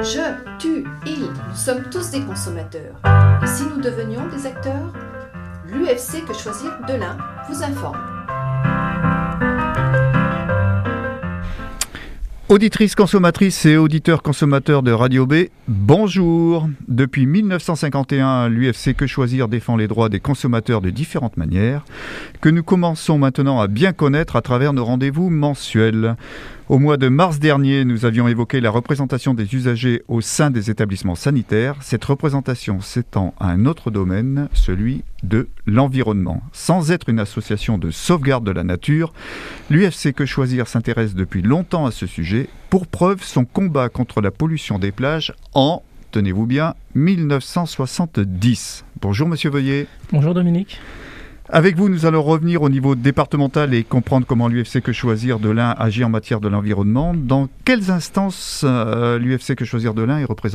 Je, tu, il, nous sommes tous des consommateurs. Et si nous devenions des acteurs? L'UFC Que Choisir de l'Ain vous informe. Auditrices, consommatrices et auditeurs consommateurs de Radio B, bonjour. Depuis 1951, l'UFC Que Choisir défend les droits des consommateurs de différentes manières, que nous commençons maintenant à bien connaître à travers nos rendez-vous mensuels. Au mois de mars dernier, nous avions évoqué la représentation des usagers au sein des établissements sanitaires. Cette représentation s'étend à un autre domaine, celui de l'environnement. Sans être une association de sauvegarde de la nature, l'UFC Que Choisir s'intéresse depuis longtemps à ce sujet. Pour preuve, son combat contre la pollution des plages en, tenez-vous bien, 1970. Bonjour Monsieur Veuillet. Bonjour Dominique. Avec vous, nous allons revenir au niveau départemental et comprendre comment l'UFC Que Choisir de l'Ain agit en matière de l'environnement. Dans quelles instances l'UFC Que Choisir de l'Ain est représenté ?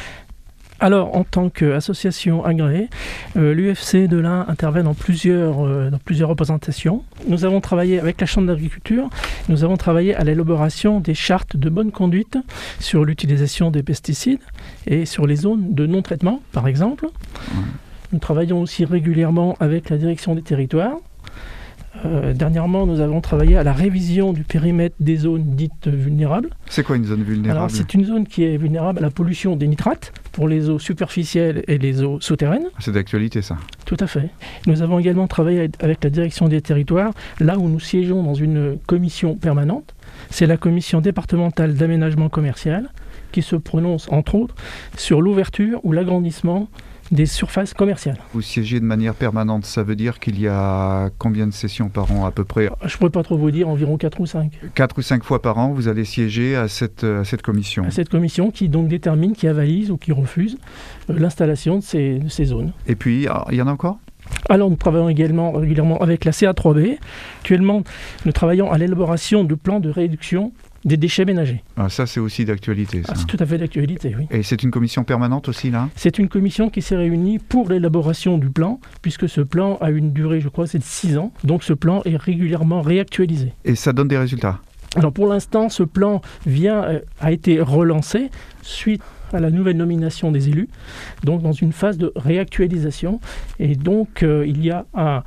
Alors, en tant qu'association agréée, l'UFC de l'Ain intervient dans plusieurs représentations. Nous avons travaillé avec la Chambre d'agriculture, nous avons travaillé à l'élaboration des chartes de bonne conduite sur l'utilisation des pesticides et sur les zones de non-traitement, par exemple. Nous travaillons aussi régulièrement avec la direction des territoires. Dernièrement, nous avons travaillé à la révision du périmètre des zones dites vulnérables. C'est quoi une zone vulnérable ? Alors, c'est une zone qui est vulnérable à la pollution des nitrates pour les eaux superficielles et les eaux souterraines. C'est d'actualité, ça. Tout à fait. Nous avons également travaillé avec la direction des territoires, là où nous siégeons dans une commission permanente. C'est la commission départementale d'aménagement commercial qui se prononce, entre autres, sur l'ouverture ou l'agrandissement des surfaces commerciales. Vous siégez de manière permanente, ça veut dire qu'il y a combien de sessions par an à peu près ? Je ne pourrais pas trop vous dire, environ 4 ou 5. 4 ou 5 fois par an, vous allez siéger à cette commission. À cette commission qui donc détermine, qui avalise ou qui refuse l'installation de ces zones. Et puis, il y en a encore ? Alors nous travaillons également régulièrement avec la CA3B. Actuellement, nous travaillons à l'élaboration de plans de réduction des déchets ménagers. Ah, ça, c'est aussi d'actualité, ça. C'est tout à fait d'actualité, oui. Et c'est une commission permanente aussi, là ? C'est une commission qui s'est réunie pour l'élaboration du plan, puisque ce plan a une durée, je crois, c'est de 6 ans. Donc ce plan est régulièrement réactualisé. Et ça donne des résultats ? Alors pour l'instant, ce plan a été relancé suite à la nouvelle nomination des élus, donc dans une phase de réactualisation. Et donc il y a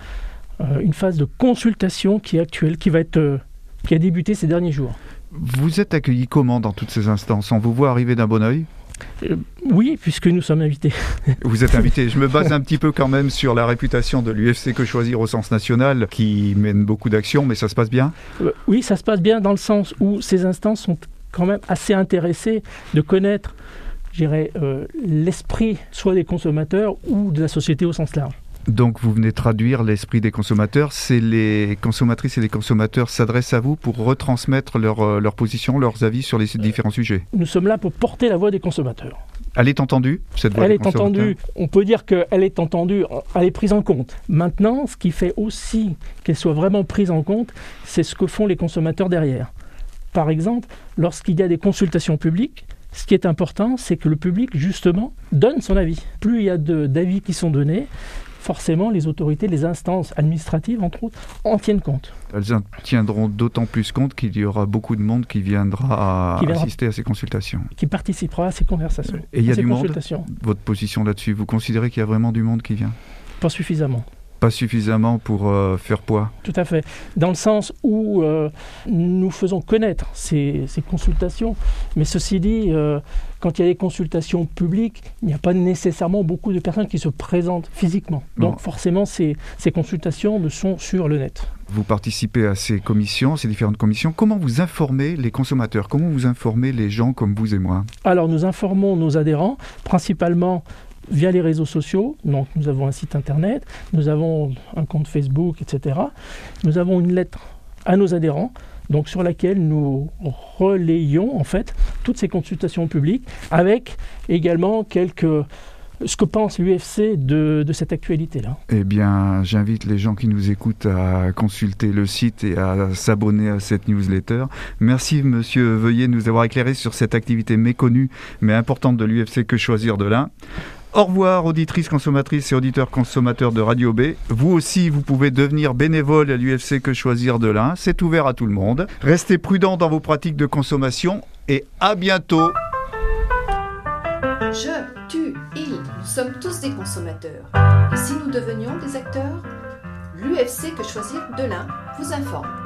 une phase de consultation qui est actuelle, qui a débuté ces derniers jours. Vous êtes accueilli comment dans toutes ces instances ? On vous voit arriver d'un bon oeil ? Oui, puisque nous sommes invités. Vous êtes invité. Je me base un petit peu quand même sur la réputation de l'UFC Que Choisir au sens national, qui mène beaucoup d'actions, mais ça se passe bien ? Oui, ça se passe bien dans le sens où ces instances sont quand même assez intéressées de connaître, je dirais, l'esprit soit des consommateurs ou de la société au sens large. Donc vous venez traduire l'esprit des consommateurs. C'est les consommatrices et les consommateurs s'adressent à vous pour retransmettre leur position, leurs avis sur les différents sujets. Nous sommes là pour porter la voix des consommateurs. Elle est entendue, cette voix des consommateurs ? Elle est entendue. On peut dire qu'elle est entendue, elle est prise en compte. Maintenant, ce qui fait aussi qu'elle soit vraiment prise en compte, c'est ce que font les consommateurs derrière. Par exemple, lorsqu'il y a des consultations publiques, ce qui est important, c'est que le public, justement, donne son avis. Plus il y a d'avis qui sont donnés, forcément, les autorités, les instances administratives, entre autres, en tiennent compte. Elles en tiendront d'autant plus compte qu'il y aura beaucoup de monde qui viendra assister à ces consultations. Qui participera à ces conversations. Et il y a du monde ? Votre position là-dessus, vous considérez qu'il y a vraiment du monde qui vient ? Pas suffisamment. Pas suffisamment pour faire poids. Tout à fait. Dans le sens où nous faisons connaître ces consultations, mais ceci dit, quand il y a des consultations publiques, il n'y a pas nécessairement beaucoup de personnes qui se présentent physiquement. Donc forcément, ces consultations ne sont sur le net. Vous participez à ces commissions, ces différentes commissions. Comment vous informez les consommateurs ? Comment vous informez les gens comme vous et moi ? Alors, nous informons nos adhérents, principalement via les réseaux sociaux. Donc nous avons un site internet, nous avons un compte Facebook, etc. Nous avons une lettre à nos adhérents, donc sur laquelle nous relayons en fait toutes ces consultations publiques, avec également ce que pense l'UFC de cette actualité-là. Eh bien, j'invite les gens qui nous écoutent à consulter le site et à s'abonner à cette newsletter. Merci, Monsieur Veuillet, de nous avoir éclairé sur cette activité méconnue mais importante de l'UFC Que Choisir de l'Ain. Au revoir, auditrices, consommatrices et auditeurs consommateurs de Radio B. Vous aussi, vous pouvez devenir bénévole à l'UFC Que Choisir de l'Ain. C'est ouvert à tout le monde. Restez prudents dans vos pratiques de consommation et à bientôt. Je, tu, il, nous sommes tous des consommateurs. Et si nous devenions des acteurs? L'UFC Que Choisir de l'Ain vous informe.